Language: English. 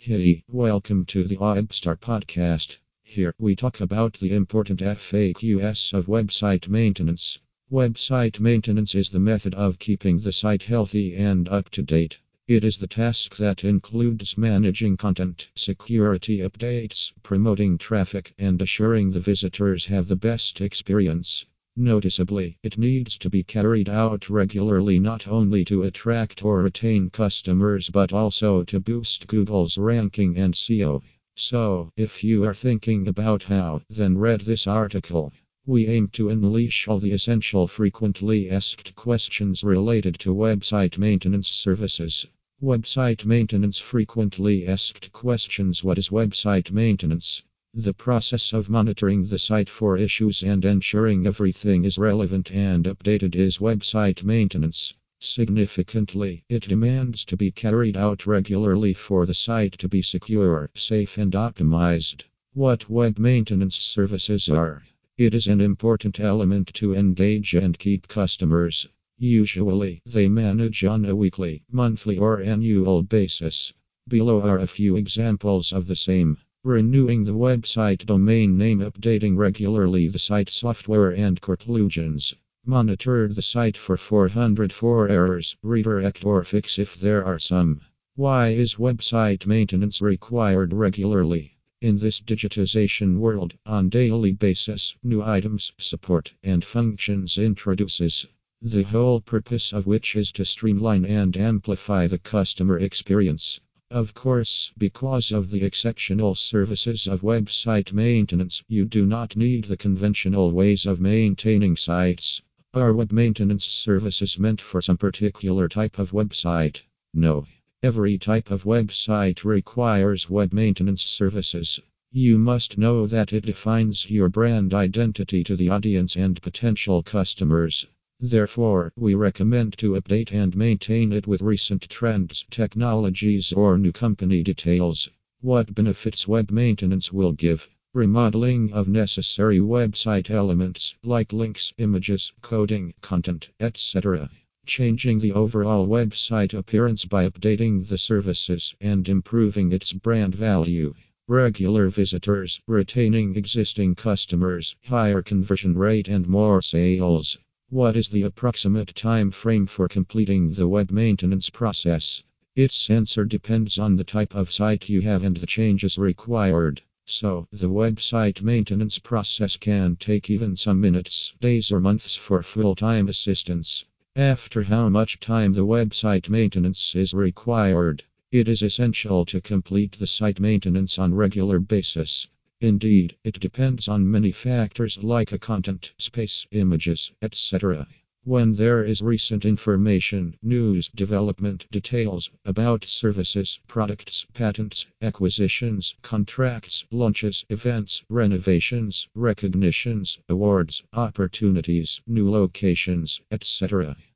Hey, welcome to the Webstar podcast. Here we talk about the important FAQs of website maintenance. Website maintenance is the method of keeping the site healthy and up to date. It is the task that includes managing content, security updates, promoting traffic, and assuring the visitors have the best experience. Noticeably, it needs to be carried out regularly not only to attract or retain customers but also to boost Google's ranking and SEO. So, if you are thinking about how, then read this article. We aim to unleash all the essential frequently asked questions related to website maintenance services. Website maintenance frequently asked questions. What is website maintenance? The process of monitoring the site for issues and ensuring everything is relevant and updated is website maintenance. Significantly, it demands to be carried out regularly for the site to be secure, safe, and optimized. What web maintenance services are? It is an important element to engage and keep customers. Usually, they manage on a weekly, monthly, or annual basis. Below are a few examples of the same. Renewing the website domain name, updating regularly the site software and plugins. Monitor the site for 404 errors, redirect or fix if there are some. Why is website maintenance required regularly? In this digitization world, on daily basis, new items, support, and functions introduces. The whole purpose of which is to streamline and amplify the customer experience. Of course, because of the exceptional services of website maintenance, you do not need the conventional ways of maintaining sites. Are web maintenance services meant for some particular type of website? No. Every type of website requires web maintenance services. You must know that it defines your brand identity to the audience and potential customers. Therefore, we recommend to update and maintain it with recent trends, technologies, or new company details. What benefits web maintenance will give? Remodeling of necessary website elements like links, images, coding, content, etc. Changing the overall website appearance by updating the services and improving its brand value. Regular visitors, retaining existing customers, higher conversion rate, and more sales. What is the approximate time frame for completing the web maintenance process? Its answer depends on the type of site you have and the changes required. So, the website maintenance process can take even some minutes, days, or months for full-time assistance. After how much time the website maintenance is required? It is essential to complete the site maintenance on regular basis. Indeed, it depends on many factors like content, space, images, etc. When there is recent information, news, development, details about services, products, patents, acquisitions, contracts, launches, events, renovations, recognitions, awards, opportunities, new locations, etc.